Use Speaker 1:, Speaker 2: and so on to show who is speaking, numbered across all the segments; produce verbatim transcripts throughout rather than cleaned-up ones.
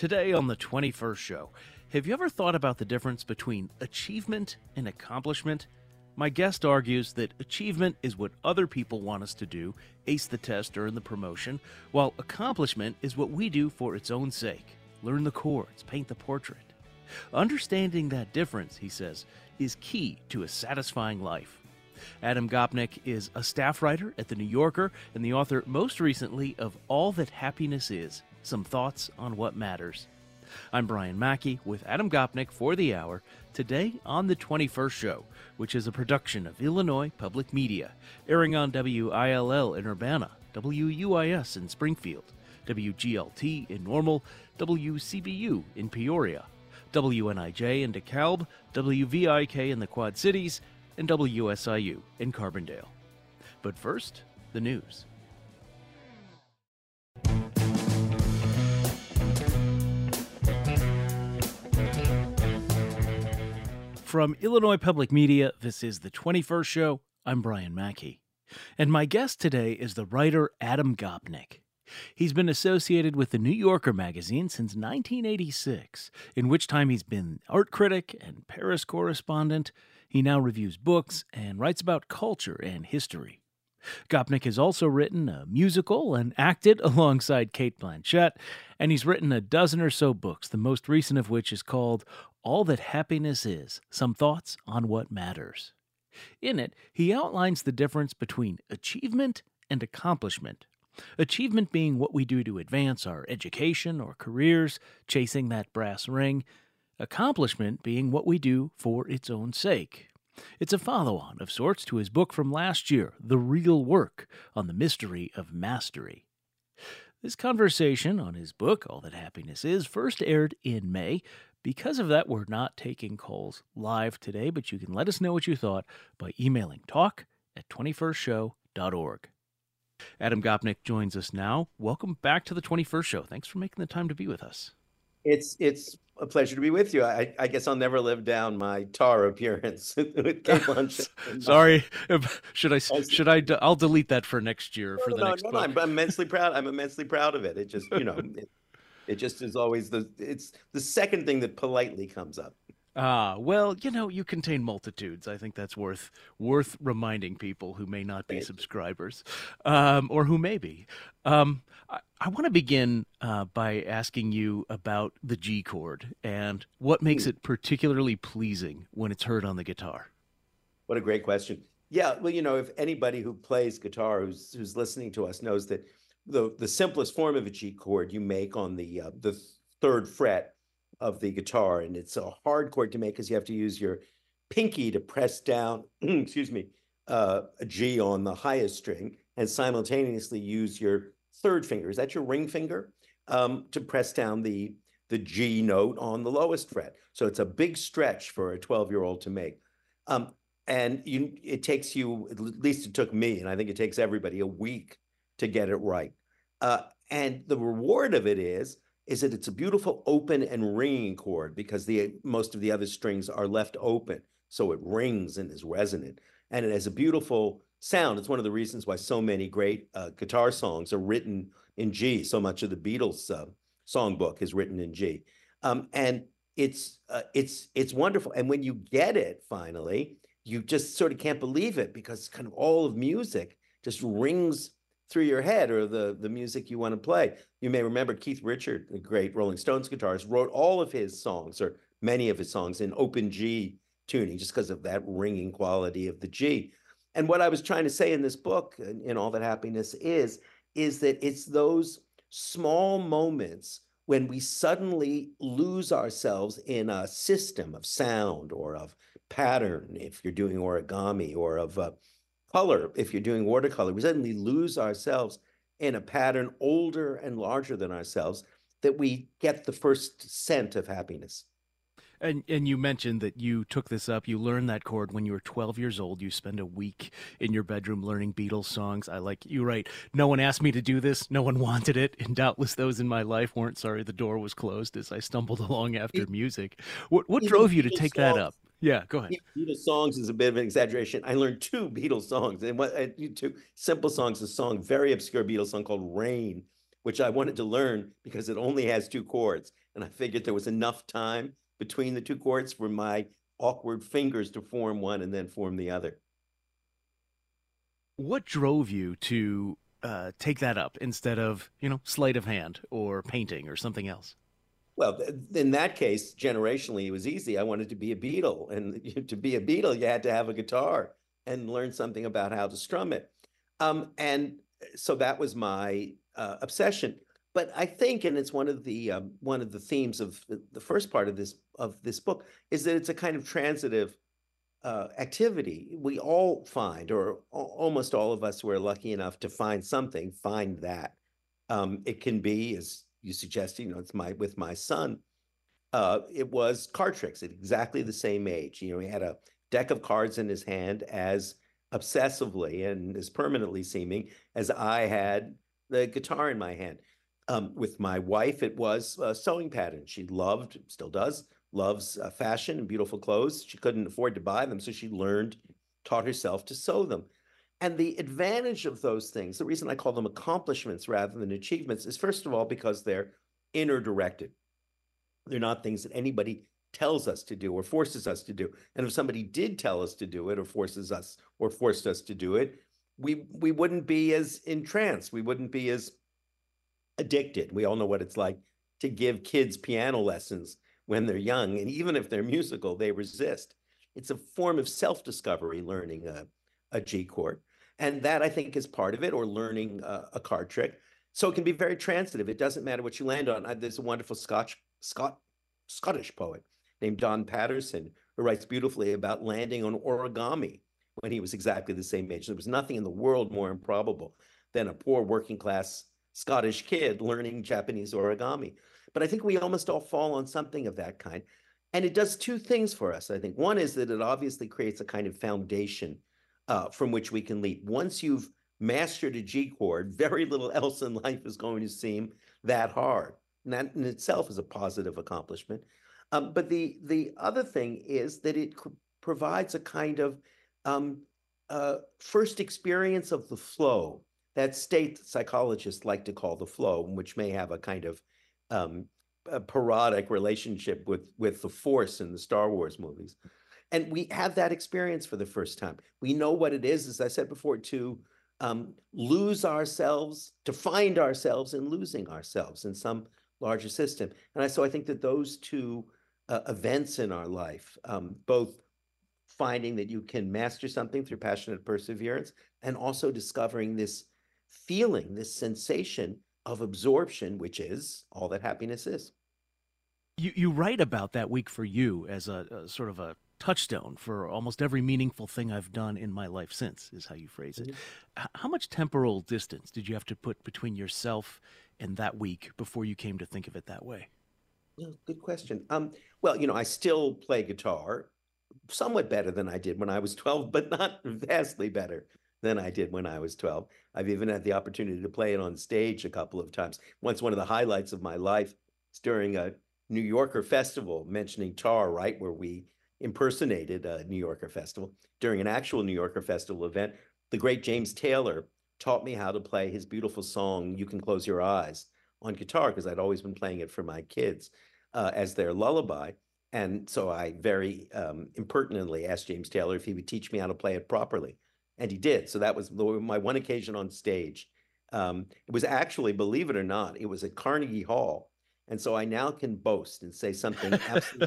Speaker 1: Today on the twenty-first show, have you ever thought about the difference between achievement and accomplishment? My guest argues that achievement is what other people want us to do, ace the test or earn the promotion, while accomplishment is what we do for its own sake, learn the chords, paint the portrait. Understanding that difference, he says, is key to a satisfying life. Adam Gopnik is a staff writer at The New Yorker and the author most recently of All That Happiness Is, Some Thoughts on What Matters. I'm Brian Mackey with Adam Gopnik for the hour, today on the twenty-first show, which is a production of Illinois Public Media, airing on W I L L in Urbana, W U I S in Springfield, W G L T in Normal, W C B U in Peoria, W N I J in DeKalb, W V I K in the Quad Cities, and W S I U in Carbondale. But first, the news. From Illinois Public Media, this is the twenty-first show. I'm Brian Mackey. And my guest today is the writer Adam Gopnik. He's been associated with the New Yorker magazine since nineteen eighty-six, in which time he's been art critic and Paris correspondent. He now reviews books and writes about culture and history. Gopnik has also written a musical and acted alongside Cate Blanchett, and he's written a dozen or so books, the most recent of which is called All That Happiness Is, Some Thoughts on What Matters. In it, he outlines the difference between achievement and accomplishment. Achievement being what we do to advance our education or careers, chasing that brass ring. Accomplishment being what we do for its own sake. It's a follow-on of sorts to his book from last year, The Real Work, on the mystery of mastery. This conversation on his book, All That Happiness Is, first aired in May. Because of that, we're not taking calls live today, but you can let us know what you thought by emailing talk at twenty-first show dot org. Adam Gopnik joins us now. Welcome back to the twenty-first show. Thanks for making the time to be with us.
Speaker 2: It's it's a pleasure to be with you. I, I guess I'll never live down my Tar appearance with Cate Blanchett.
Speaker 1: Sorry, should I? Should I? I'll delete that for next year for
Speaker 2: no,
Speaker 1: the
Speaker 2: no,
Speaker 1: next
Speaker 2: no,
Speaker 1: book.
Speaker 2: no, I'm immensely proud. I'm immensely proud of it. It just, you know, it, it just is always the. It's the second thing that politely comes up.
Speaker 1: Ah, well, you know, you contain multitudes. I think that's worth worth reminding people who may not be
Speaker 2: Right.
Speaker 1: subscribers, um, or who may be. Um, I, I want to begin uh, by asking you about the G chord and what makes
Speaker 2: Hmm.
Speaker 1: it particularly pleasing when it's heard on the guitar.
Speaker 2: What a great question. Yeah, well, you know, if anybody who plays guitar who's who's listening to us knows that the the simplest form of a G chord you make on the uh, the third fret of the guitar, and it's a hard chord to make because you have to use your pinky to press down, excuse me, uh, a G on the highest string, and simultaneously use your third finger. Is that your ring finger? Um, to press down the the G note on the lowest fret. So it's a big stretch for a twelve-year-old to make. Um, and you, it takes you, at least it took me, and I think it takes everybody, a week to get it right. Uh, and the reward of it is, is that it's a beautiful open and ringing chord because the most of the other strings are left open. So it rings and is resonant. And it has a beautiful sound. It's one of the reasons why so many great uh, guitar songs are written in G. So much of the Beatles uh, songbook is written in G. Um, and it's uh, it's it's wonderful. And when you get it finally, you just sort of can't believe it because kind of all of music just rings through your head, or the, the music you want to play. You may remember Keith Richard, the great Rolling Stones guitarist, wrote all of his songs, or many of his songs, in open G tuning, just because of that ringing quality of the G. And what I was trying to say in this book, in, in All That Happiness Is, is that it's those small moments when we suddenly lose ourselves in a system of sound or of pattern, if you're doing origami, or of uh, color, if you're doing watercolor, we suddenly lose ourselves in a pattern older and larger than ourselves, that we get the first scent of happiness.
Speaker 1: And and you mentioned that you took this up, you learned that chord when you were twelve years old. You spend a week in your bedroom learning Beatles songs. I like you write, no one asked me to do this, no one wanted it, and doubtless those in my life weren't sorry the door was closed as I stumbled along after music. What what
Speaker 2: Even
Speaker 1: drove you to
Speaker 2: Beatles
Speaker 1: take that
Speaker 2: songs-
Speaker 1: up? Yeah, go ahead.
Speaker 2: Beatles songs is a bit of an exaggeration. I learned two Beatles songs, and what uh, two simple songs. A song, very obscure Beatles song called "Rain," which I wanted to learn because it only has two chords. And I figured there was enough time between the two chords for my awkward fingers to form one and then form the other.
Speaker 1: What drove you to uh, take that up instead of, you know, sleight of hand or painting or something else?
Speaker 2: Well, in that case, generationally, it was easy. I wanted to be a Beatle. And to be a Beatle, you had to have a guitar and learn something about how to strum it. Um, and so that was my uh, obsession. But I think, and it's one of the um, one of the themes of the, the first part of this of this book, is that it's a kind of transitive uh, activity. We all find, or almost all of us who are lucky enough to find something, find that. Um, it can be, as you suggested, you know, it's my with my son. Uh, it was card tricks at exactly the same age. You know, he had a deck of cards in his hand as obsessively and as permanently seeming as I had the guitar in my hand. Um, with my wife, it was a sewing pattern. She loved, still does, loves uh, fashion and beautiful clothes. She couldn't afford to buy them, so she learned, taught herself to sew them. And the advantage of those things, the reason I call them accomplishments rather than achievements, is first of all, because they're inner directed. They're not things that anybody tells us to do or forces us to do. And if somebody did tell us to do it or forces us or forced us to do it, we we wouldn't be as entranced. We wouldn't be as addicted. We all know what it's like to give kids piano lessons when they're young. And even if they're musical, they resist. It's a form of self-discovery, learning a, a G chord. And that, I think, is part of it, or learning a, a card trick. So it can be very transitive. It doesn't matter what you land on. I, there's a wonderful Scotch, Scot, Scottish poet named Don Patterson who writes beautifully about landing on origami when he was exactly the same age. There was nothing in the world more improbable than a poor working class Scottish kid learning Japanese origami. But I think we almost all fall on something of that kind. And it does two things for us, I think. One is that it obviously creates a kind of foundation uh, from which we can leap. Once you've mastered a G chord, very little else in life is going to seem that hard. And that in itself is a positive accomplishment. Um, but the the other thing is that it provides a kind of um, uh, first experience of the flow, that state that psychologists like to call the flow, which may have a kind of um, a parodic relationship with with the Force in the Star Wars movies. And we have that experience for the first time. We know what it is, as I said before, to um, lose ourselves, to find ourselves in losing ourselves in some larger system. And I, so I think that those two uh, events in our life, um, both finding that you can master something through passionate perseverance, and also discovering this feeling, this sensation of absorption, which is all that happiness is.
Speaker 1: You you write about that week for you as a, a sort of a touchstone for almost every meaningful thing I've done in my life since, is how you phrase it.
Speaker 2: Mm-hmm.
Speaker 1: H- how much temporal distance did you have to put between yourself and that week before you came to think of it that way?
Speaker 2: Yeah, good question. Um, well, you know, I still play guitar somewhat better than I did when I was twelve, but not vastly better than I did when I was twelve. I've even had the opportunity to play it on stage a couple of times. Once, one of the highlights of my life was during a New Yorker festival, mentioning Tar, right, where we impersonated a New Yorker festival. During an actual New Yorker festival event, the great James Taylor taught me how to play his beautiful song, You Can Close Your Eyes, on guitar, because I'd always been playing it for my kids uh, as their lullaby. And so I very um, impertinently asked James Taylor if he would teach me how to play it properly. And he did. So that was my one occasion on stage. Um, it was actually, believe it or not, it was at Carnegie Hall. And so I now can boast and say something absolutely.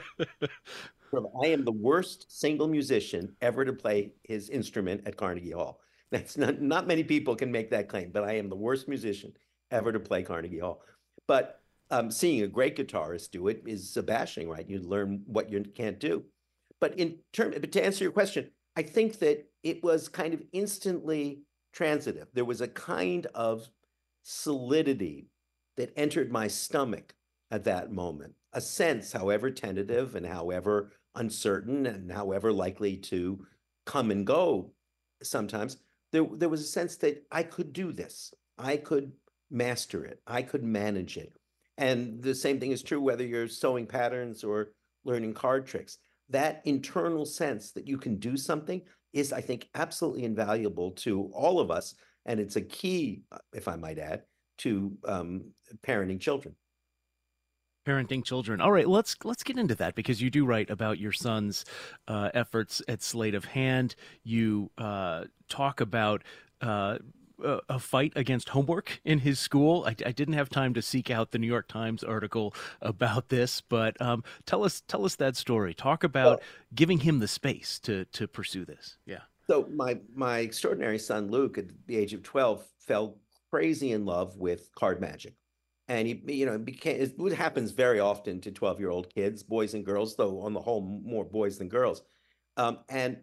Speaker 2: I am the worst single musician ever to play his instrument at Carnegie Hall. That's not, not many people can make that claim, but I am the worst musician ever to play Carnegie Hall. But um, seeing a great guitarist do it is abashing, right? You learn what you can't do. But in term, but to answer your question, I think that it was kind of instantly transitive. There was a kind of solidity that entered my stomach at that moment, a sense, however tentative and however uncertain and however likely to come and go sometimes, there, there was a sense that I could do this. I could master it. I could manage it. And the same thing is true whether you're sewing patterns or learning card tricks. That internal sense that you can do something is, I think, absolutely invaluable to all of us. And it's a key, if I might add, to um, parenting children.
Speaker 1: Parenting children. All right, let's let's get into that because you do write about your son's uh, efforts at Sleight of Hand. You uh, talk about uh, a, a fight against homework in his school. I, I didn't have time to seek out the New York Times article about this, but um, tell us tell us that story. Talk about
Speaker 2: Well,
Speaker 1: giving him the space to to pursue this. Yeah.
Speaker 2: so my my extraordinary son Luke, at the age of twelve, fell crazy in love with card magic. And he, you know, became it happens very often to twelve-year-old kids, boys and girls, though on the whole, more boys than girls. Um, and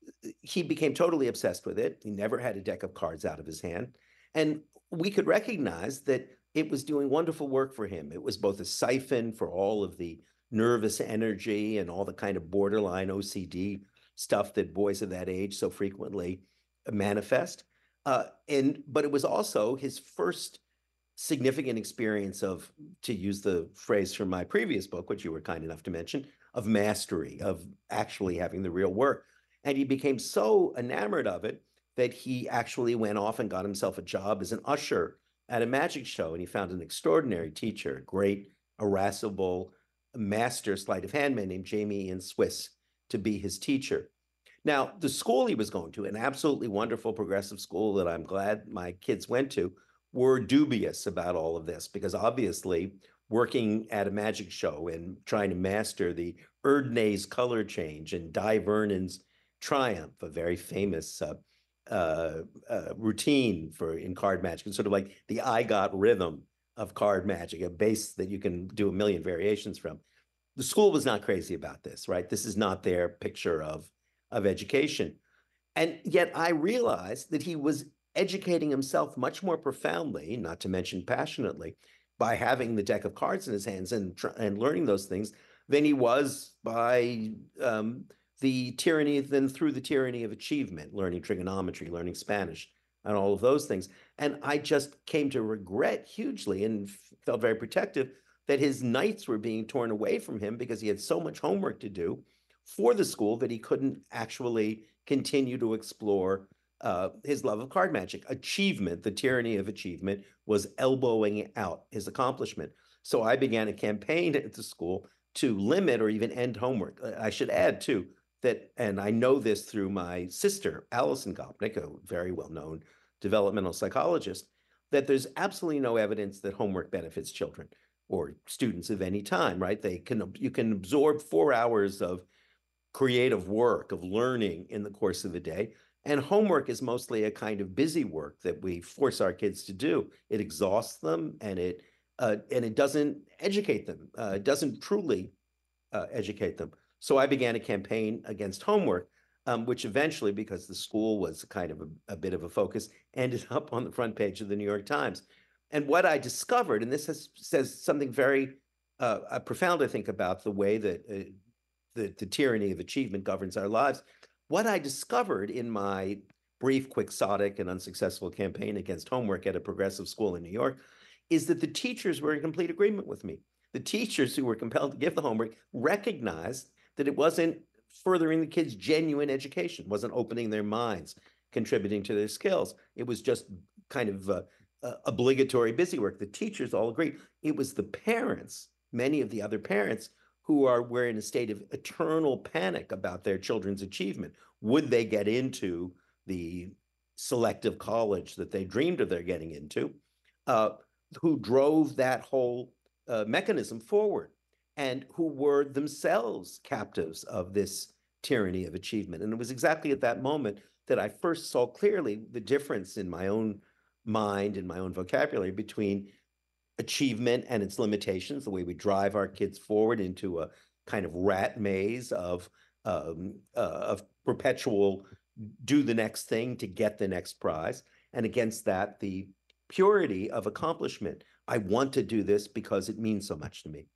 Speaker 2: he became totally obsessed with it. He never had a deck of cards out of his hand. And we could recognize that it was doing wonderful work for him. It was both a siphon for all of the nervous energy and all the kind of borderline O C D stuff that boys of that age so frequently manifest. Uh, and but it was also his first significant experience of, to use the phrase from my previous book, which you were kind enough to mention, of mastery, of actually having the real work. And he became so enamored of it that he actually went off and got himself a job as an usher at a magic show. And he found an extraordinary teacher, a great, irascible master sleight of hand man named Jamie Ian Swiss, to be his teacher. Now, the school he was going to, an absolutely wonderful progressive school that I'm glad my kids went to, were dubious about all of this because obviously working at a magic show and trying to master the Erdnase color change and Di Vernon's Triumph, a very famous uh, uh, uh, routine for in card magic, and sort of like the I got rhythm of card magic, a base that you can do a million variations from. The school was not crazy about this, right? This is not their picture of of education. And yet I realized that he was educating himself much more profoundly, not to mention passionately, by having the deck of cards in his hands and and learning those things than he was by um, the tyranny, than through the tyranny of achievement, learning trigonometry, learning Spanish, and all of those things. And I just came to regret hugely and felt very protective that his nights were being torn away from him because he had so much homework to do for the school that he couldn't actually continue to explore uh, his love of card magic. Achievement, the tyranny of achievement, was elbowing out his accomplishment. So I began a campaign at the school to limit or even end homework. I should add, too, that, and I know this through my sister, Alison Gopnik, a very well-known developmental psychologist, that there's absolutely no evidence that homework benefits children or students of any time, right? They can, you can absorb four hours of creative work, of learning in the course of a day. And homework is mostly a kind of busy work that we force our kids to do. It exhausts them and it uh, and it doesn't educate them. Uh, it doesn't truly uh, educate them. So I began a campaign against homework, um, which eventually, because the school was kind of a, a bit of a focus, ended up on the front page of the New York Times. And what I discovered, and this has, says something very uh, profound, I think, about the way that uh, the, the tyranny of achievement governs our lives. What I discovered in my brief, quixotic, and unsuccessful campaign against homework at a progressive school in New York is that the teachers were in complete agreement with me. The teachers who were compelled to give the homework recognized that it wasn't furthering the kids' genuine education, wasn't opening their minds, contributing to their skills. It was just kind of uh, uh, obligatory busy work. The teachers all agreed. It was the parents, many of the other parents, who are were in a state of eternal panic about their children's achievement. Would they get into the selective college that they dreamed of their getting into, uh, who drove that whole uh, mechanism forward and who were themselves captives of this tyranny of achievement. And it was exactly at that moment that I first saw clearly the difference in my own mind and my own vocabulary between achievement and its limitations, the way we drive our kids forward into a kind of rat maze of um, uh, of perpetual do the next thing to get the next prize, and against that, the purity of accomplishment. I want to do this because it means so much to me.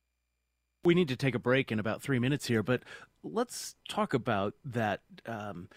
Speaker 1: We need to take a break in about three minutes here, but let's talk about that. Um,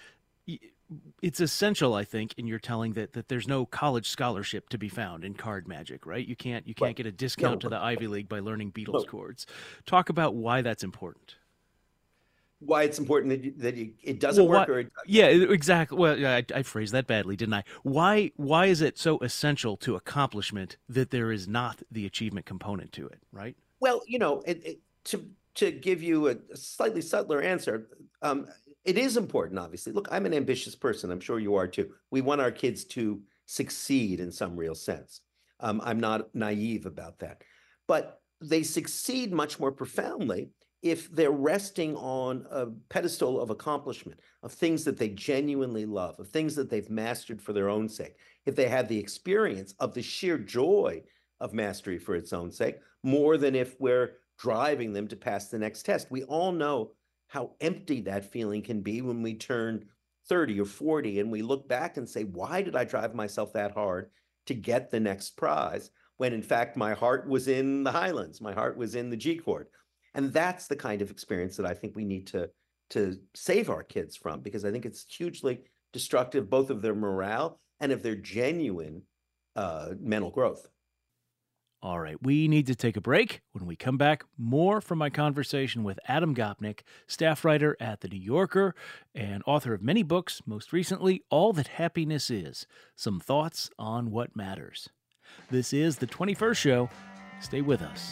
Speaker 1: it's essential, I think, in your telling that that there's no college scholarship to be found in card magic, right? You can't you can't
Speaker 2: Right.
Speaker 1: get a discount
Speaker 2: No,
Speaker 1: to the Ivy League by learning Beatles
Speaker 2: no.
Speaker 1: chords. Talk about why that's important.
Speaker 2: why it's important that you, that you, it doesn't
Speaker 1: Well,
Speaker 2: work
Speaker 1: what?
Speaker 2: or it,
Speaker 1: Yeah, e- exactly. Well, yeah, I, I phrased that badly, didn't I? Why? Why is it so essential to accomplishment that there is not the achievement component to it? Right?
Speaker 2: well, you know, it, it, to to give you a, a slightly subtler answer, um, it is important, obviously. Look, I'm an ambitious person. I'm sure you are too. We want our kids to succeed in some real sense. Um, I'm not naive about that, but they succeed much more profoundly if they're resting on a pedestal of accomplishment, of things that they genuinely love, of things that they've mastered for their own sake. If they have the experience of the sheer joy of mastery for its own sake, more than if we're driving them to pass the next test. We all know how empty that feeling can be when we turn thirty or forty and we look back and say, why did I drive myself that hard to get the next prize? When in fact, my heart was in the Highlands, my heart was in the G chord. And that's the kind of experience that I think we need to, to save our kids from, because I think it's hugely destructive, both of their morale and of their genuine uh, mental growth.
Speaker 1: All right, we need to take a break. When we come back, more from my conversation with Adam Gopnik, staff writer at The New Yorker and author of many books, most recently, All That Happiness Is, Some Thoughts on What Matters. This is The twenty-first Show. Stay with us.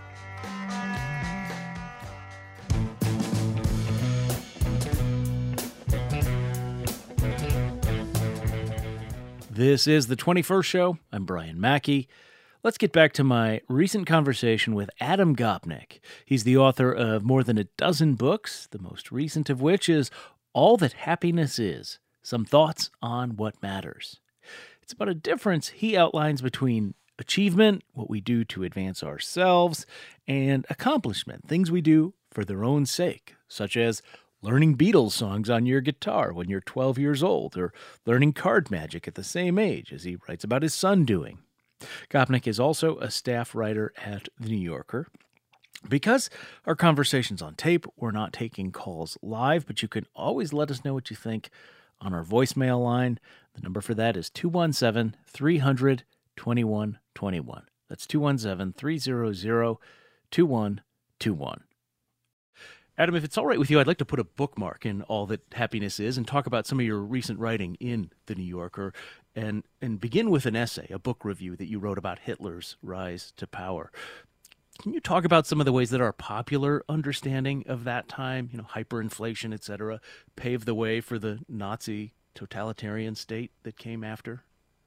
Speaker 1: This is The twenty-first Show. I'm Brian Mackey. Let's get back to my recent conversation with Adam Gopnik. He's the author of more than a dozen books, the most recent of which is All That Happiness Is, Some Thoughts on What Matters. It's about a difference he outlines between achievement, what we do to advance ourselves, and accomplishment, things we do for their own sake, such as learning Beatles songs on your guitar when you're twelve years old, or learning card magic at the same age, as he writes about his son doing. Gopnik is also a staff writer at The New Yorker. Because our conversation's on tape, we're not taking calls live, but you can always let us know what you think on our voicemail line. The number for that is two one seven, three hundred, twenty-one twenty-one. That's two one seven, three hundred, twenty-one twenty-one. Adam, if it's all right with you, I'd like to put a bookmark in All That Happiness Is and talk about some of your recent writing in The New Yorker and, and begin with an essay, a book review that you wrote about Hitler's rise to power. Can you talk about some of the ways that our popular understanding of that time, you know, hyperinflation, et cetera, paved the way for the Nazi totalitarian state that came after?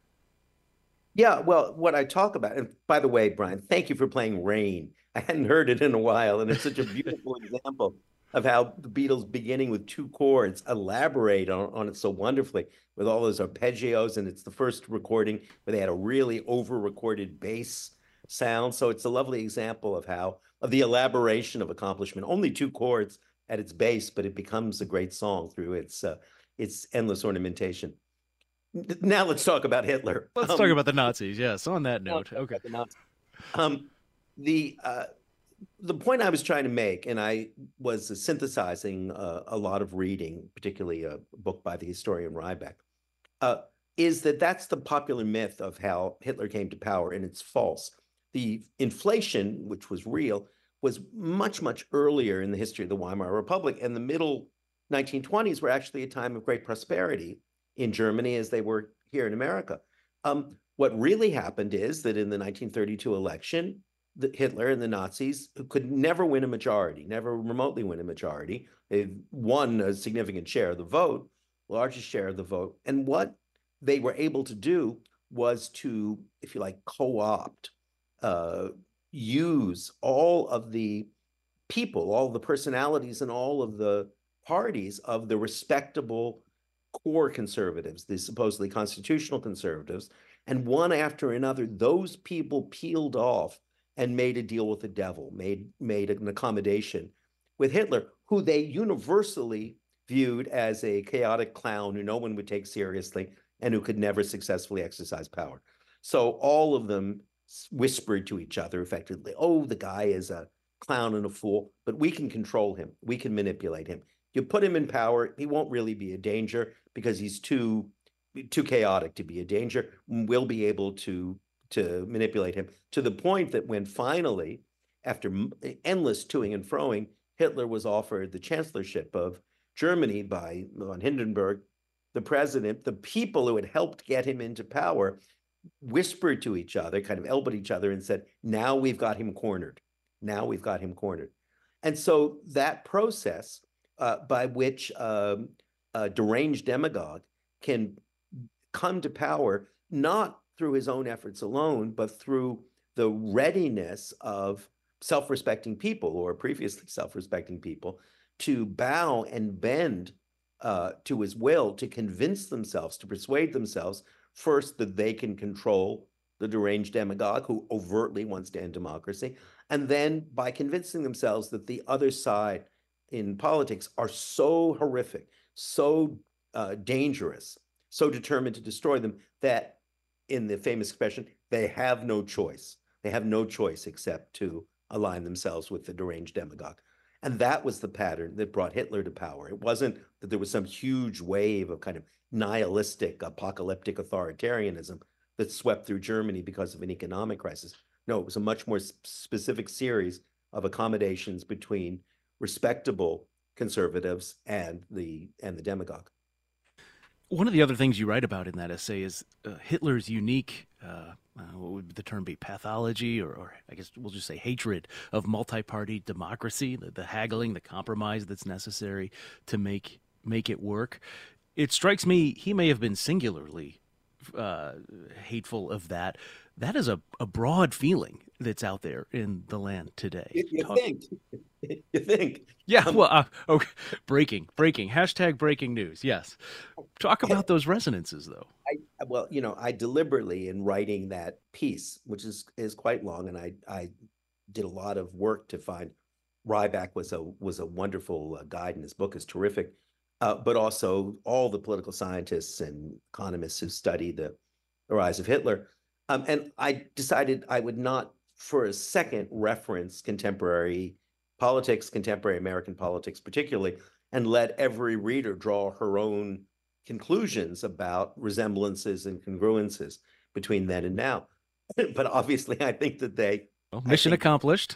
Speaker 2: Yeah, well, what I talk about, and by the way, Brian, thank you for playing Rain. I hadn't heard it in a while, and it's such a beautiful example of how the Beatles, beginning with two chords, elaborate on, on it so wonderfully with all those arpeggios, and it's the first recording where they had a really over-recorded bass sound. So it's a lovely example of how, of the elaboration of accomplishment. Only two chords at its base, but it becomes a great song through its uh, its endless ornamentation. Now let's talk about Hitler.
Speaker 1: Let's talk
Speaker 2: Um,
Speaker 1: about the Nazis. Yes, on that note. Okay.
Speaker 2: um, the uh, the point I was trying to make, and I was synthesizing uh, a lot of reading, particularly a book by the historian Ryback, uh, is that that's the popular myth of how Hitler came to power, and it's false. The inflation, which was real, was much, much earlier in the history of the Weimar Republic, and the middle nineteen twenties were actually a time of great prosperity in Germany as they were here in America. Um, what really happened is that in the nineteen thirty-two election, the Hitler and the Nazis could never win a majority, never remotely win a majority. They won a significant share of the vote, largest share of the vote. And what they were able to do was to, if you like, co-opt, uh, use all of the people, all the personalities and all of the parties of the respectable core conservatives, the supposedly constitutional conservatives, and one after another, those people peeled off and made a deal with the devil, made, made an accommodation with Hitler, who they universally viewed as a chaotic clown who no one would take seriously and who could never successfully exercise power. So all of them whispered to each other effectively, oh, the guy is a clown and a fool, but we can control him. We can manipulate him. You put him in power, he won't really be a danger because he's too too chaotic to be a danger. We'll be able to to manipulate him to the point that when finally, after endless toing and froing, Hitler was offered the chancellorship of Germany by von Hindenburg, the president, the people who had helped get him into power whispered to each other, kind of elbowed each other and said, now we've got him cornered. Now we've got him cornered. And so that process uh, by which um, a deranged demagogue can come to power, not through his own efforts alone, but through the readiness of self-respecting people or previously self-respecting people to bow and bend uh, to his will, to convince themselves, to persuade themselves, first, that they can control the deranged demagogue who overtly wants to end democracy, and then by convincing themselves that the other side in politics are so horrific, so uh, dangerous, so determined to destroy them that, in the famous expression, they have no choice. They have no choice except to align themselves with the deranged demagogue. And that was the pattern that brought Hitler to power. It wasn't that there was some huge wave of kind of nihilistic, apocalyptic authoritarianism that swept through Germany because of an economic crisis. No, it was a much more specific series of accommodations between respectable conservatives and the and the demagogue.
Speaker 1: One of the other things you write about in that essay is uh, Hitler's unique, uh, uh, what would the term be, pathology, or, or I guess we'll just say hatred of multi-party democracy, the, the haggling, the compromise that's necessary to make make it work. It strikes me he may have been singularly uh, hateful of that. That is a, a broad feeling that's out there in the land today.
Speaker 2: You, you
Speaker 1: Talk-
Speaker 2: think? You think?
Speaker 1: Yeah,
Speaker 2: Um,
Speaker 1: well, uh, okay. breaking, breaking, hashtag breaking news. Yes. Talk about those resonances, though.
Speaker 2: I, well, you know, I deliberately, in writing that piece, which is is quite long, and I I did a lot of work to find. Ryback was a was a wonderful uh, guide, and his book is terrific. Uh, but also all the political scientists and economists who study the, the rise of Hitler. Um, and I decided I would not, for a second, reference contemporary politics, contemporary American politics particularly, and let every reader draw her own conclusions about resemblances and congruences between then and now. But obviously, I think that they
Speaker 1: Well, mission
Speaker 2: think,
Speaker 1: accomplished.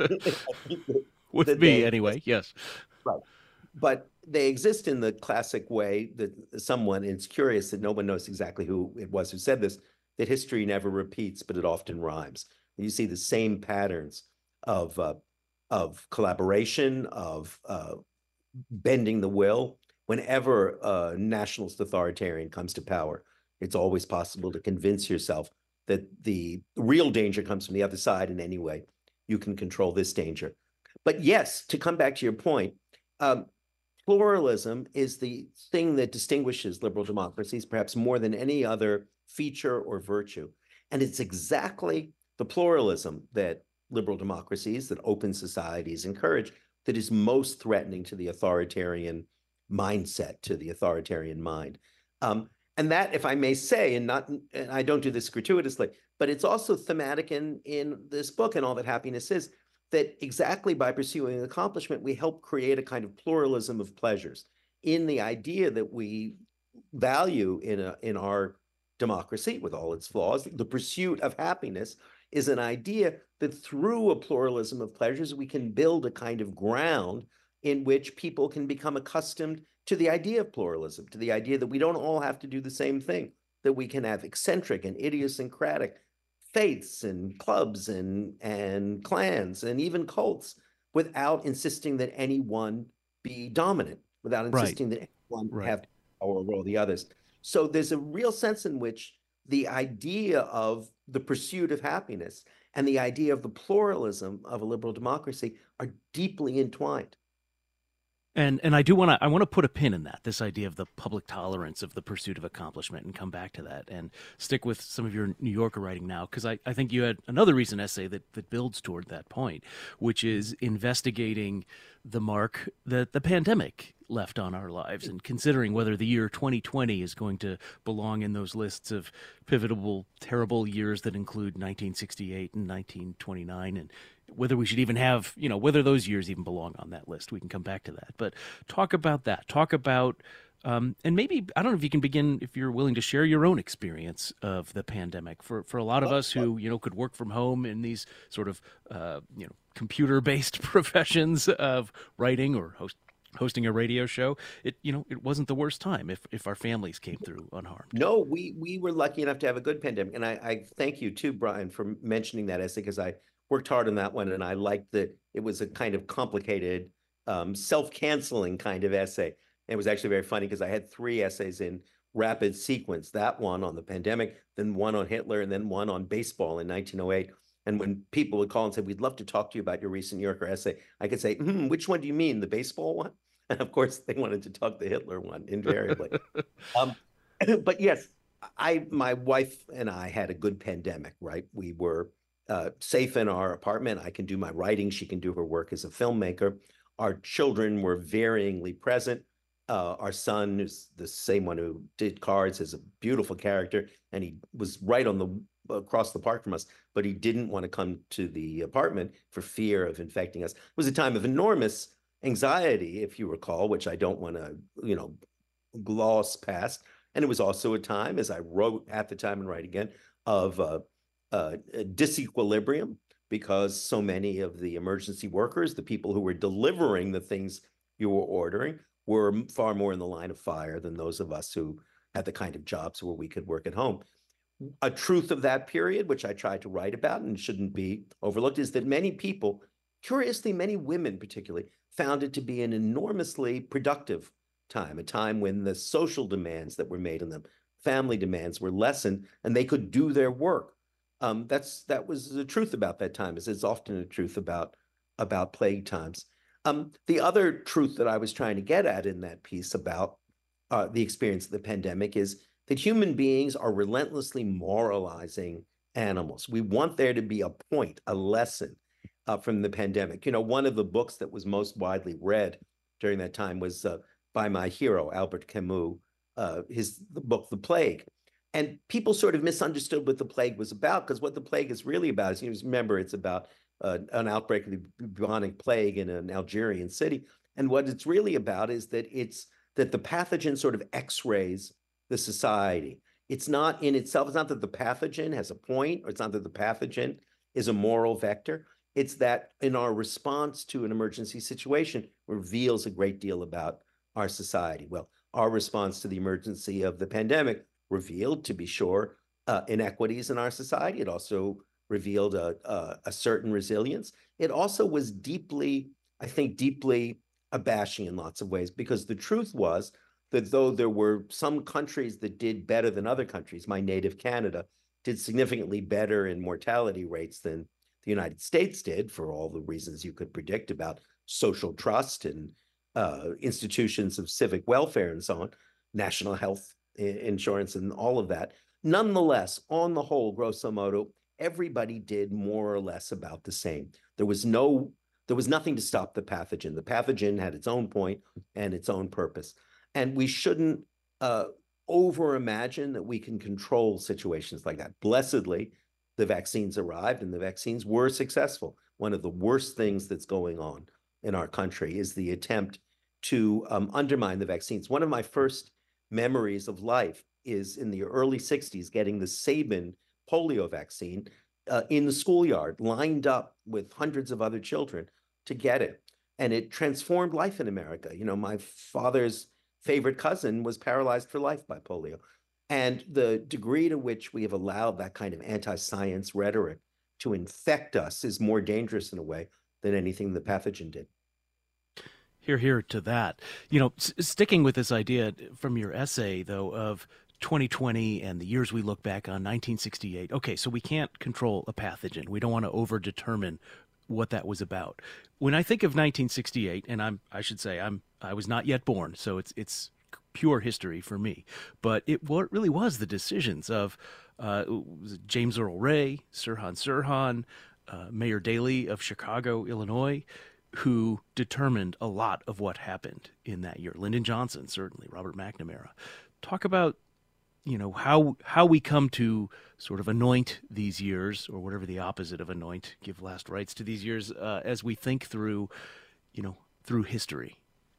Speaker 1: With
Speaker 2: that
Speaker 1: me,
Speaker 2: they,
Speaker 1: anyway. Yes.
Speaker 2: Right. But they exist in the classic way that someone, and it's curious that no one knows exactly who it was who said this, that history never repeats, but it often rhymes. You see the same patterns of uh, of collaboration, of uh, bending the will. Whenever a nationalist authoritarian comes to power, it's always possible to convince yourself that the real danger comes from the other side, and anyway, you can control this danger. But yes, to come back to your point, um, pluralism is the thing that distinguishes liberal democracies, perhaps more than any other feature or virtue. And it's exactly the pluralism that liberal democracies, that open societies encourage, that is most threatening to the authoritarian mindset, to the authoritarian mind. Um, and that, if I may say, and not, and I don't do this gratuitously, but it's also thematic in, in this book and All That Happiness Is, that exactly by pursuing accomplishment, we help create a kind of pluralism of pleasures in the idea that we value in a in our democracy, with all its flaws. The pursuit of happiness is an idea that through a pluralism of pleasures, we can build a kind of ground in which people can become accustomed to the idea of pluralism, to the idea that we don't all have to do the same thing, that we can have eccentric and idiosyncratic faiths and clubs and and clans and even cults without insisting that anyone be dominant, without insisting right. that anyone right. have power over all the others. So there's a real sense in which the idea of the pursuit of happiness and the idea of the pluralism of a liberal democracy are deeply entwined.
Speaker 1: And and I do want to I want to put a pin in that, this idea of the public tolerance of the pursuit of accomplishment, and come back to that and stick with some of your New Yorker writing now, because I, I think you had another recent essay that, that builds toward that point, which is investigating the mark that the pandemic left on our lives and considering whether the year twenty twenty is going to belong in those lists of pivotal, terrible years that include nineteen sixty-eight and nineteen twenty-nine, and whether we should even have, you know, whether those years even belong on that list. We can come back to that. But talk about that. Talk about Um, and maybe, I don't know if you can begin, if you're willing to share your own experience of the pandemic. For, for a lot of
Speaker 2: Well,
Speaker 1: us who, you know, could work from home in these sort of, uh, you know, computer-based professions of writing or host, hosting a radio show, it, you know, it wasn't the worst time if, if our families came through unharmed.
Speaker 2: no, we we were lucky enough to have a good pandemic, and I, I thank you too, Brian, for mentioning that essay because I worked hard on that one, and I liked that it was a kind of complicated, um, self-canceling kind of essay. And it was actually very funny because I had three essays in rapid sequence: that one on the pandemic, then one on Hitler, and then one on baseball in nineteen oh eight. And when people would call and say, "We'd love to talk to you about your recent New Yorker essay," I could say, hmm, "Which one do you mean, the baseball one?" And of course, they wanted to talk the Hitler one invariably. Um, but yes, I, my wife and I had a good pandemic, right? We were uh, safe in our apartment. I can do my writing. She can do her work as a filmmaker. Our children were varyingly present. Uh, our son is the same one who did cards, is a beautiful character, and he was right on the across the park from us, but he didn't want to come to the apartment for fear of infecting us. It was a time of enormous anxiety, if you recall, which I don't want to, you know, gloss past. And it was also a time, as I wrote at the time and write again, of uh, uh, disequilibrium, because so many of the emergency workers, the people who were delivering the things you were ordering, were far more in the line of fire than those of us who had the kind of jobs where we could work at home. A truth of that period, which I tried to write about and shouldn't be overlooked, is that many people, curiously, many women particularly, found it to be an enormously productive time, a time when the social demands that were made on them, family demands, were lessened, and they could do their work. Um, that's that was the truth about that time, as it's often a truth about about plague times. Um, the other truth that I was trying to get at in that piece about uh, the experience of the pandemic is that human beings are relentlessly moralizing animals. We want there to be a point, a lesson uh, from the pandemic. You know, one of the books that was most widely read during that time was uh, by my hero, Albert Camus, uh, his the book, The Plague. And people sort of misunderstood what the plague was about, because what the plague is really about is, you know, remember, it's about uh, an outbreak of the bubonic plague in an Algerian city. And what it's really about is that it's that the pathogen sort of x-rays the society. It's not in itself, it's not that the pathogen has a point, or it's not that the pathogen is a moral vector. It's that in our response to an emergency situation reveals a great deal about our society. Well, our response to the emergency of the pandemic revealed, to be sure, uh, inequities in our society. It also revealed a, a, a certain resilience. It also was deeply, I think, deeply abashing in lots of ways, because the truth was that though there were some countries that did better than other countries, my native Canada did significantly better in mortality rates than the United States did, for all the reasons you could predict about social trust and uh, institutions of civic welfare and so on, national health insurance and all of that. Nonetheless, on the whole, grosso modo, everybody did more or less about the same. There was no, there was nothing to stop the pathogen. The pathogen had its own point and its own purpose. And we shouldn't uh, over imagine that we can control situations like that. Blessedly, the vaccines arrived and the vaccines were successful. One of the worst things that's going on in our country is the attempt to um, undermine the vaccines. One of my first memories of life is in the early sixties, getting the Sabin polio vaccine uh, in the schoolyard, lined up with hundreds of other children to get it. And it transformed life in America. You know, my father's favorite cousin was paralyzed for life by polio. And the degree to which we have allowed that kind of anti-science rhetoric to infect us is more dangerous in a way than anything the pathogen did.
Speaker 1: Hear, hear to that. You know, s- sticking with this idea from your essay, though, of twenty twenty and the years we look back on, nineteen sixty-eight. Okay, so we can't control a pathogen. We don't want to over-determine what that was about. When I think of nineteen sixty-eight, and I'm, I should say, I'm, I was not yet born, so it's, it's pure history for me. But it what really was the decisions of uh, James Earl Ray, Sirhan Sirhan, uh, Mayor Daley of Chicago, Illinois, who determined a lot of what happened in that year. Lyndon Johnson, certainly, Robert McNamara. Talk about, you know, how how we come to sort of anoint these years, or whatever the opposite of anoint, give last rites to these years, uh, as we think through, you know, through history.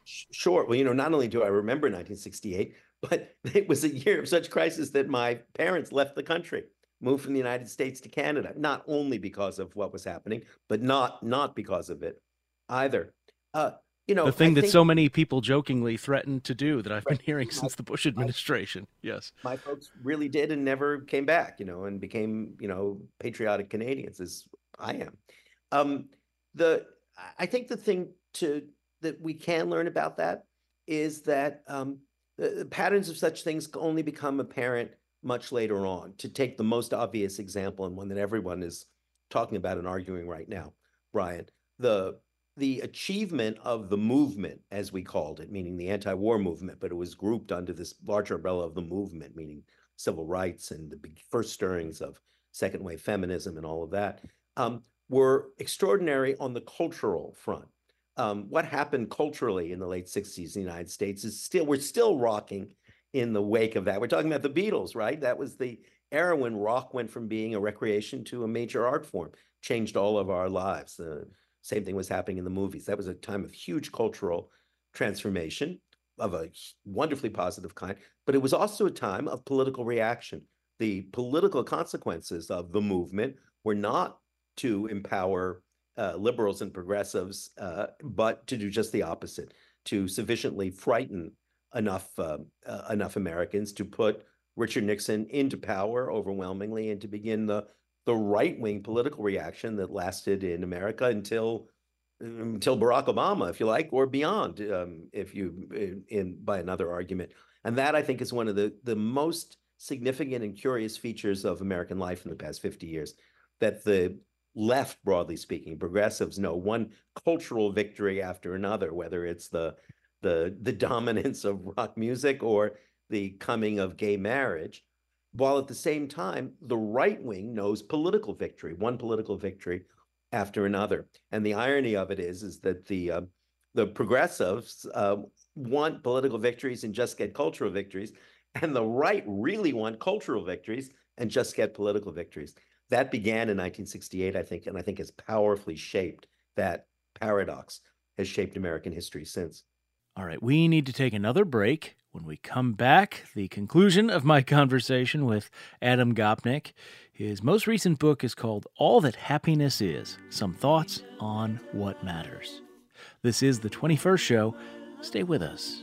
Speaker 2: Sure. Well, you know, not only do I remember nineteen sixty-eight, but it was a year of such crisis that my parents left the country, moved from the United States to Canada, not only because of what was happening, but not not because of it either. Uh, you
Speaker 1: The
Speaker 2: know, I
Speaker 1: thing that
Speaker 2: think
Speaker 1: so many people jokingly threatened to do that I've been
Speaker 2: right,
Speaker 1: hearing
Speaker 2: my,
Speaker 1: since the Bush
Speaker 2: my
Speaker 1: administration. Yes.
Speaker 2: my folks really did and never came back, you know, and became, you know, patriotic Canadians as I am. Um, the I think the thing to that we can learn about that is that um, the, the patterns of such things only become apparent much later on. To take the most obvious example and one that everyone is talking about and arguing right now, Brian, the the achievement of the movement, as we called it, meaning the anti-war movement, but it was grouped under this larger umbrella of the movement, meaning civil rights and the first stirrings of second wave feminism and all of that, um, were extraordinary on the cultural front. Um, what happened culturally in the late sixties in the United States is still, we're still rocking in the wake of that. We're talking about the Beatles, right? That was the era when rock went from being a recreation to a major art form, changed all of our lives. The same thing was happening in the movies. That was a time of huge cultural transformation of a wonderfully positive kind, but it was also a time of political reaction. The political consequences of the movement were not to empower uh, liberals and progressives, uh, but to do just the opposite, to sufficiently frighten enough uh, uh, enough Americans to put Richard Nixon into power overwhelmingly and to begin the the right-wing political reaction that lasted in America until until Barack Obama, if you like, or beyond, um, if you in, in by another argument. And that I think is one of the the most significant and curious features of American life in the past fifty years, that the left, broadly speaking, progressives know one cultural victory after another, whether it's the the the dominance of rock music or the coming of gay marriage, while at the same time, the right wing knows political victory, one political victory after another. And the irony of it is, is that the uh, the progressives uh, want political victories and just get cultural victories, and the right really want cultural victories and just get political victories. That began in nineteen sixty-eight, I think, and I think has powerfully shaped that paradox, has shaped American history since.
Speaker 1: All right, we need to take another break. When we come back, the conclusion of my conversation with Adam Gopnik. His most recent book is called All That Happiness Is, Some Thoughts on What Matters. This is the twenty-first Show. Stay with us.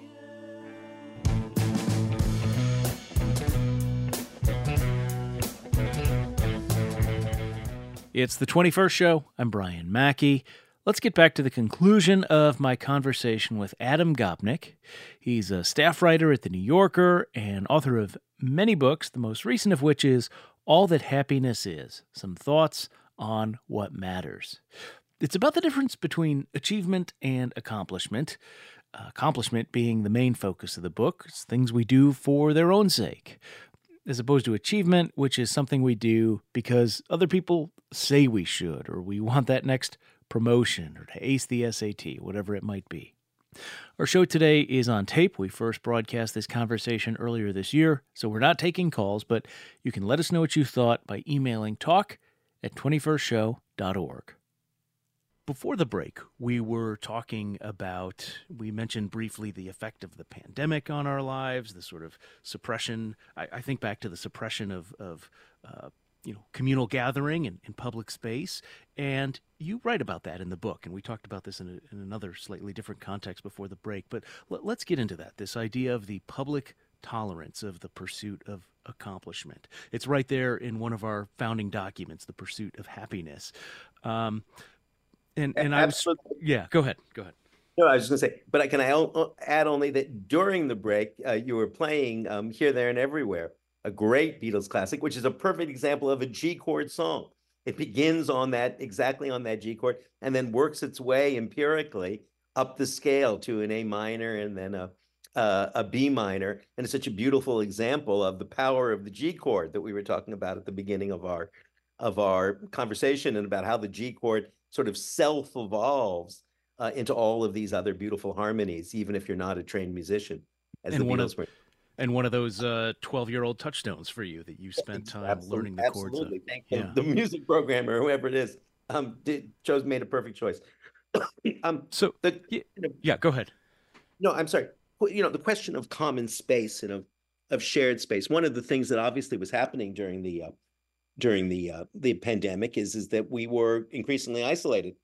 Speaker 1: It's the twenty-first Show. I'm Brian Mackey. Let's get back to the conclusion of my conversation with Adam Gopnik. He's a staff writer at The New Yorker and author of many books, the most recent of which is All That Happiness Is, Some Thoughts on What Matters. It's about the difference between achievement and accomplishment, uh, accomplishment being the main focus of the book. It's things we do for their own sake, as opposed to achievement, which is something we do because other people say we should, or we want that next promotion, or to ace the S A T, whatever it might be. Our show today is on tape. We first broadcast this conversation earlier this year, so we're not taking calls, but you can let us know what you thought by emailing talk at twenty-first show dot org. Before the break, we were talking about, we mentioned briefly the effect of the pandemic on our lives, the sort of suppression. I, I think back to the suppression of, of uh, you know, communal gathering in, in public space. And you write about that in the book. And we talked about this in, a, in another slightly different context before the break. But let, let's get into that, this idea of the public tolerance of the pursuit of accomplishment. It's right there in one of our founding documents, The Pursuit of Happiness. Um, and and I was, yeah, go ahead, go ahead.
Speaker 2: No, I was just going to say, but can I add only that during the break, uh, you were playing um, Here, There, and Everywhere, a great Beatles classic, which is a perfect example of a G chord song. It begins on that, exactly on that G chord, and then works its way empirically up the scale to an A minor and then a, uh, a B minor. And it's such a beautiful example of the power of the G chord that we were talking about at the beginning of our, of our conversation, and about how the G chord sort of self-evolves uh, into all of these other beautiful harmonies, even if you're not a trained musician, as
Speaker 1: and
Speaker 2: the
Speaker 1: one
Speaker 2: Beatles
Speaker 1: of,
Speaker 2: were.
Speaker 1: And one of those uh, twelve-year-old touchstones for you that you spent time
Speaker 2: absolutely,
Speaker 1: learning the chords of.
Speaker 2: Absolutely. Thank
Speaker 1: yeah.
Speaker 2: the, the music programmer, whoever it is, um, did chose made a perfect choice. um,
Speaker 1: so
Speaker 2: the,
Speaker 1: yeah, yeah, go ahead.
Speaker 2: No, I'm sorry. Well, You know, the question of common space and of of shared space. One of the things that obviously was happening during the uh, during the uh, the pandemic is is that we were increasingly isolated,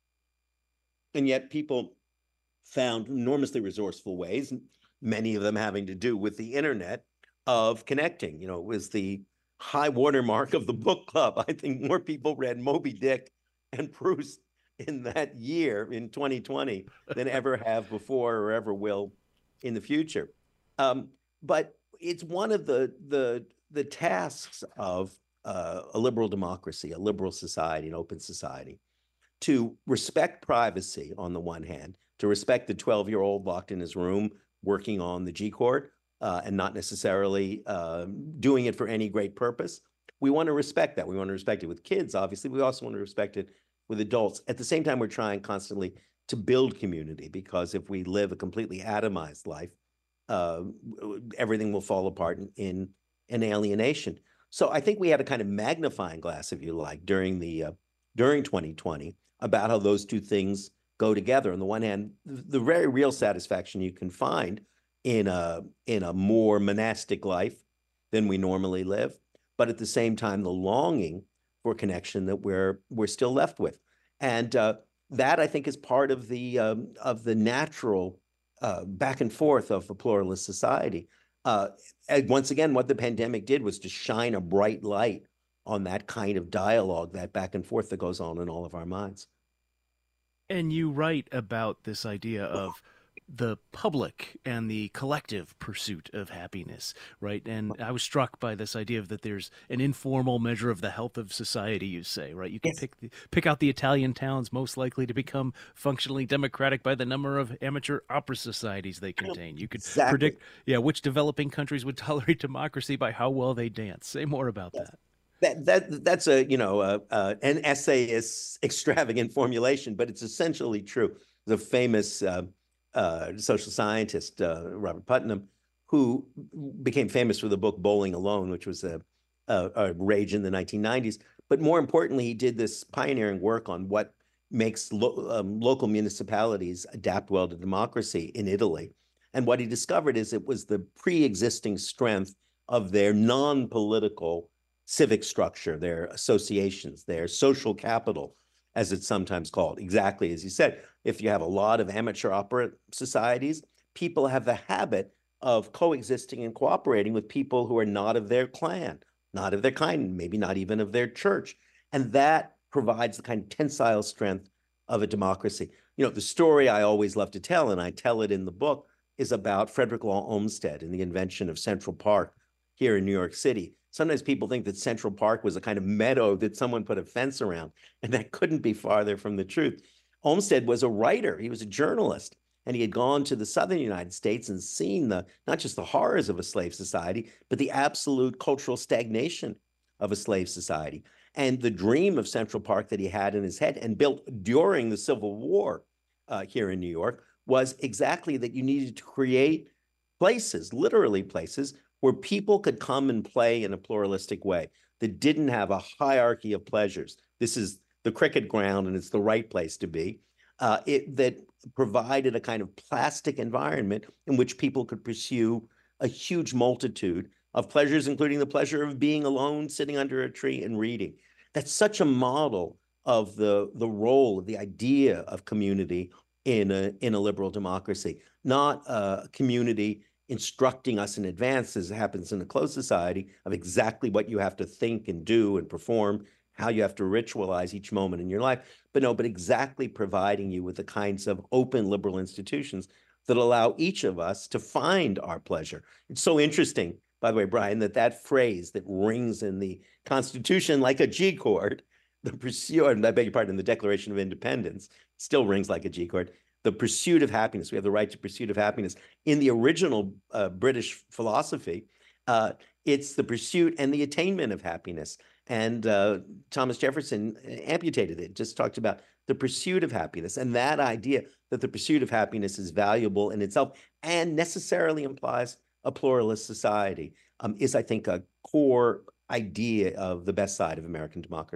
Speaker 2: and yet people found enormously resourceful ways, many of them having to do with the internet, of connecting. You know, it was the high watermark of the book club. I think more people read Moby Dick and Proust in that year in twenty twenty than ever have before or ever will in the future. Um, but it's one of the the the tasks of uh, a liberal democracy, a liberal society, an open society, to respect privacy on the one hand, to respect the twelve year old locked in his room working on the G chord uh, and not necessarily uh, doing it for any great purpose. We want to respect that. We want to respect it with kids, obviously. We also want to respect it with adults. At the same time, we're trying constantly to build community, because if we live a completely atomized life, uh, everything will fall apart in, in an alienation. So I think we had a kind of magnifying glass, if you like, during the uh, during twenty twenty about how those two things go together. On the one hand, the very real satisfaction you can find in a in a more monastic life than we normally live, but at the same time, the longing for connection that we're we're still left with, and uh, that I think is part of the um, of the natural uh, back and forth of a pluralist society. Uh, and once again, what the pandemic did was to shine a bright light on that kind of dialogue, that back and forth that goes on in all of our minds.
Speaker 1: And you write about this idea of the public and the collective pursuit of happiness, right? And I was struck by this idea of that there's an informal measure of the health of society, you say, right? You can
Speaker 2: Yes,
Speaker 1: pick the, pick out the Italian towns most likely to become functionally democratic by the number of amateur opera societies they contain. You could
Speaker 2: exactly.
Speaker 1: predict, yeah, which developing countries would tolerate democracy by how well they dance. Say more about
Speaker 2: Yes.
Speaker 1: that.
Speaker 2: That that that's a you know uh, uh, an essayist's extravagant formulation, but it's essentially true. The famous uh, uh, social scientist uh, Robert Putnam, who became famous for the book Bowling Alone, which was a, a, a rage in the nineteen nineties. But more importantly, he did this pioneering work on what makes lo um, local municipalities adapt well to democracy in Italy. And what he discovered is it was the pre-existing strength of their non-political civic structure, their associations, their social capital, as it's sometimes called. Exactly as you said, if you have a lot of amateur opera societies, people have the habit of coexisting and cooperating with people who are not of their clan, not of their kind, maybe not even of their church. And that provides the kind of tensile strength of a democracy. You know, the story I always love to tell, and I tell it in the book, is about Frederick Law Olmsted and the invention of Central Park here in New York City. Sometimes people think that Central Park was a kind of meadow that someone put a fence around, and that couldn't be farther from the truth. Olmsted was a writer, he was a journalist, and he had gone to the southern United States and seen the not just the horrors of a slave society, but the absolute cultural stagnation of a slave society. And the dream of Central Park that he had in his head and built during the Civil War uh, here in New York was exactly that you needed to create places, literally places, where people could come and play in a pluralistic way that didn't have a hierarchy of pleasures. This is the cricket ground, and it's the right place to be. Uh, it, that provided a kind of plastic environment in which people could pursue a huge multitude of pleasures, including the pleasure of being alone, sitting under a tree and reading. That's such a model of the, the role, of the idea of community in a, in a liberal democracy, not a community instructing us in advance, as happens in a closed society, of exactly what you have to think and do and perform, how you have to ritualize each moment in your life. But no, but exactly providing you with the kinds of open liberal institutions that allow each of us to find our pleasure. It's so interesting, by the way, Brian, that that phrase that rings in the Constitution like a G chord, the pursuit, I beg your pardon, the Declaration of Independence still rings like a G chord. The pursuit of happiness. We have the right to pursuit of happiness. In the original uh, British philosophy, uh, it's the pursuit and the attainment of happiness. And uh, Thomas Jefferson amputated it, just talked about the pursuit of happiness. And that idea that the pursuit of happiness is valuable in itself and necessarily implies a pluralist society um, is, I think, a core idea of the best side of American democracy.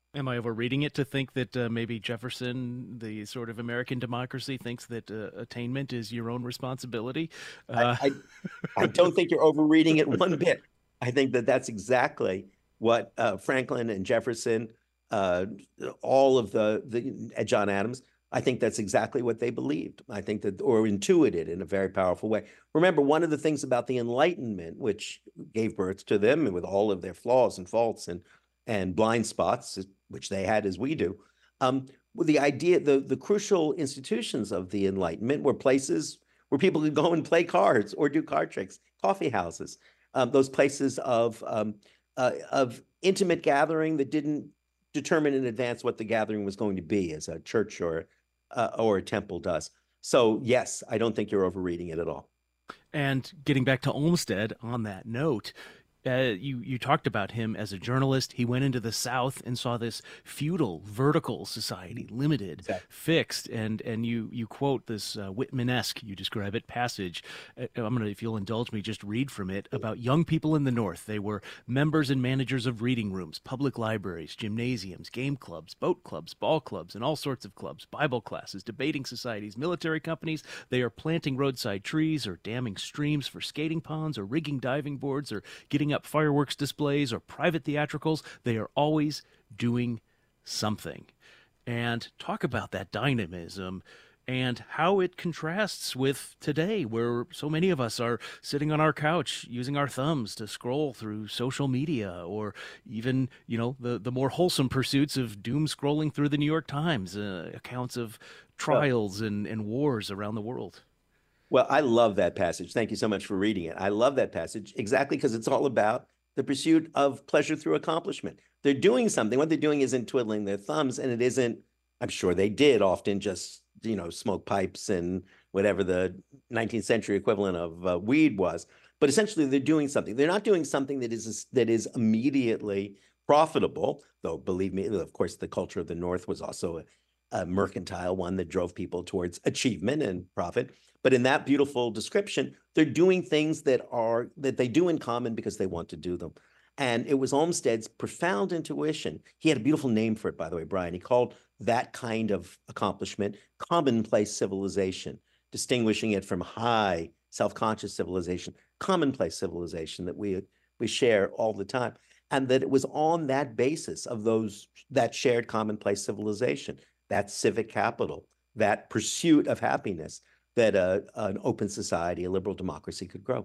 Speaker 1: Am I overreading it to think that uh, maybe Jefferson, the sort of American democracy, thinks that uh, attainment is your own responsibility?
Speaker 2: I,
Speaker 1: Uh,
Speaker 2: I, I don't think you're overreading it one bit. I think that that's exactly what uh, Franklin and Jefferson, uh, all of the, the uh, John Adams, I think that's exactly what they believed. I think that, or intuited in a very powerful way. Remember, one of the things about the Enlightenment, which gave birth to them and with all of their flaws and faults and, and blind spots, which they had as we do, um, the idea, the, the crucial institutions of the Enlightenment were places where people could go and play cards or do card tricks, coffee houses, um, those places of um, uh, of intimate gathering that didn't determine in advance what the gathering was going to be, as a church or uh, or a temple does. So yes, I don't think you're overreading it at all.
Speaker 1: and getting back to Olmsted on that note, uh, you you talked about him as a journalist. He went into the South and saw this feudal, vertical society, limited,
Speaker 2: Exactly.
Speaker 1: fixed, and and you you quote this uh, Whitman-esque, you describe it, passage. Uh, I'm gonna, if you'll indulge me, just read from it about young people in the North. They were members and managers of reading rooms, public libraries, gymnasiums, game clubs, boat clubs, ball clubs, and all sorts of clubs, Bible classes, debating societies, military companies. They are planting roadside trees or damming streams for skating ponds or rigging diving boards or getting up fireworks displays or private theatricals. They are always doing something. And talk about that dynamism and how it contrasts with today, where so many of us are sitting on our couch using our thumbs to scroll through social media, or even, you know, the, the more wholesome pursuits of doom scrolling through the New York Times, uh, accounts of
Speaker 2: Well,
Speaker 1: trials and, and wars around the world.
Speaker 2: well, I love that passage. Thank you so much for reading it. I love that passage exactly because it's all about the pursuit of pleasure through accomplishment. They're doing something. What they're doing isn't twiddling their thumbs, and it isn't, I'm sure they did often just, you know, smoke pipes and whatever the nineteenth century equivalent of uh, weed was. But essentially, they're doing something. They're not doing something that is that is immediately profitable, though, believe me, of course, the culture of the North was also a, a mercantile one that drove people towards achievement and profit. But in that beautiful description, they're doing things that are that they do in common because they want to do them. And it was Olmsted's profound intuition. He had a beautiful name for it, by the way, Brian. He called that kind of accomplishment commonplace civilization, distinguishing it from high self-conscious civilization, commonplace civilization that we we share all the time. And that it was on that basis of those that shared commonplace civilization, that civic capital, that pursuit of happiness, that uh, an open society, a liberal democracy could grow.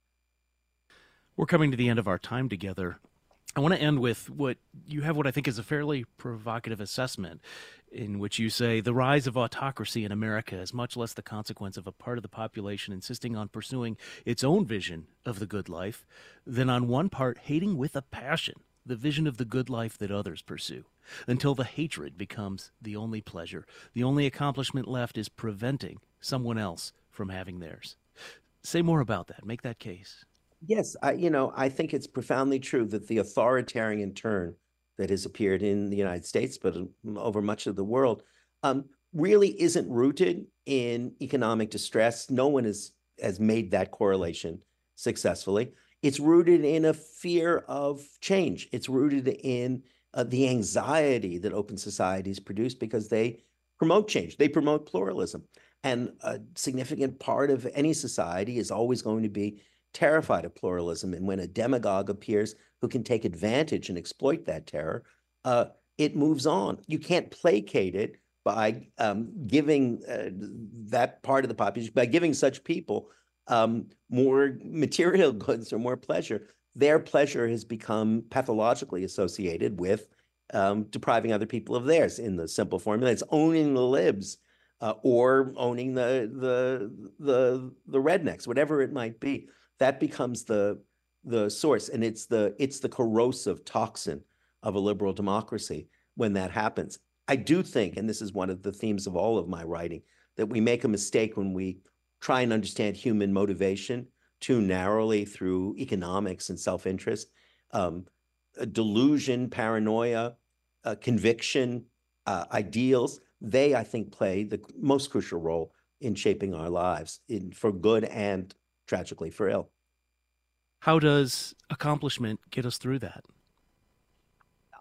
Speaker 1: We're coming to the end of our time together. I want to end with what you have, what I think is a fairly provocative assessment, in which you say the rise of autocracy in America is much less the consequence of a part of the population insisting on pursuing its own vision of the good life than on one part hating with a passion the vision of the good life that others pursue, until the hatred becomes the only pleasure. The only accomplishment left is preventing someone else from having theirs. Say more about that. Make that case.
Speaker 2: Yes, I, you know, I think it's profoundly true that the authoritarian turn that has appeared in the United States, but over much of the world, um, really isn't rooted in economic distress. No one has has made that correlation successfully. It's rooted in a fear of change. It's rooted in uh, the anxiety that open societies produce because they promote change. They promote pluralism. And a significant part of any society is always going to be terrified of pluralism. And when a demagogue appears who can take advantage and exploit that terror, uh, it moves on. You can't placate it by um, giving uh, that part of the population, by giving such people um, more material goods or more pleasure. Their pleasure has become pathologically associated with um, depriving other people of theirs. In the simple formula, it's owning the libs uh, or owning the the the the rednecks, whatever it might be. That becomes the the source, and it's the it's the corrosive toxin of a liberal democracy when that happens. I do think, and this is one of the themes of all of my writing, that we make a mistake when we try and understand human motivation too narrowly through economics and self-interest. Um, delusion, paranoia, uh, conviction, uh, ideals, they, I think, play the most crucial role in shaping our lives in, for good and tragically for ill.
Speaker 1: How does accomplishment get us through that?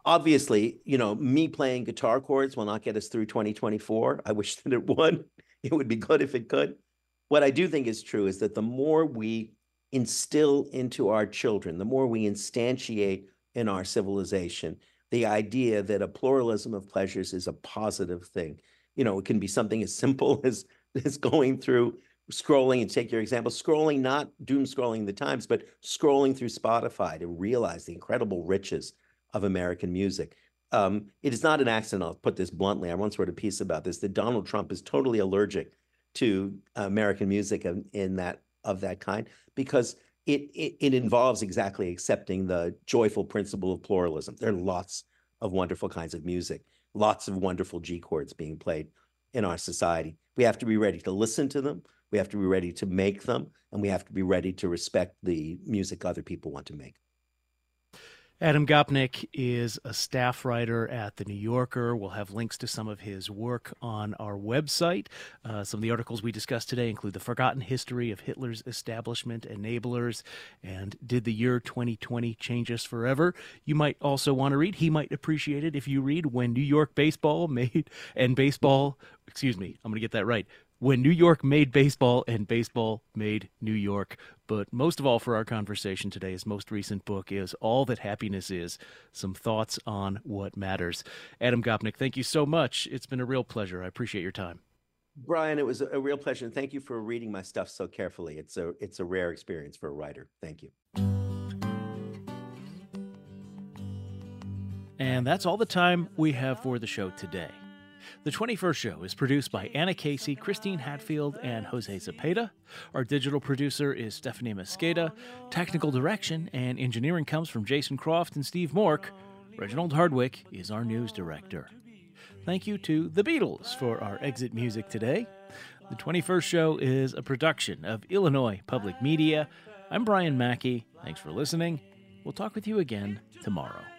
Speaker 2: obviously, you know, me playing guitar chords will not get us through twenty twenty-four. I wish that it would. It would be good if it could. What I do think is true is that the more we instill into our children, the more we instantiate in our civilization, the idea that a pluralism of pleasures is a positive thing. You know, it can be something as simple as, as going through scrolling, and take your example, scrolling, not doom scrolling the Times, but scrolling through Spotify to realize the incredible riches of American music. Um, it is not an accident, I'll put this bluntly, I once wrote a piece about this, that Donald Trump is totally allergic to American music in, in that of that kind, because it, it it involves exactly accepting the joyful principle of pluralism. There are lots of wonderful kinds of music, lots of wonderful G chords being played in our society. We have to be ready to listen to them. We have to be ready to make them, and we have to be ready to respect the music other people want to make.
Speaker 1: Adam Gopnik is a staff writer at The New Yorker. We'll have links to some of his work on our website. Uh, some of the articles we discussed today include The Forgotten History of Hitler's Establishment Enablers and Did the Year twenty twenty Change Us Forever? You might also want to read, he might appreciate it if you read When New York Baseball Made and Baseball, excuse me, I'm going to get that right, When New York Made Baseball and Baseball Made New York. But most of all for our conversation today, his most recent book is All That Happiness Is, Some Thoughts on What Matters. Adam Gopnik, thank you so much. It's been a real pleasure. I appreciate your time.
Speaker 2: Brian, it was a real pleasure. And thank you for reading my stuff so carefully. It's a, it's a rare experience for a writer. Thank you.
Speaker 1: And that's all the time we have for the show today. The twenty-first Show is produced by Anna Casey, Christine Hatfield, and Jose Zepeda. Our digital producer is Stephanie Mosqueda. Technical direction and engineering comes from Jason Croft and Steve Mork. Reginald Hardwick is our news director. Thank you to The Beatles for our exit music today. The twenty-first Show is a production of Illinois Public Media. I'm Brian Mackey. Thanks for listening. We'll talk with you again tomorrow.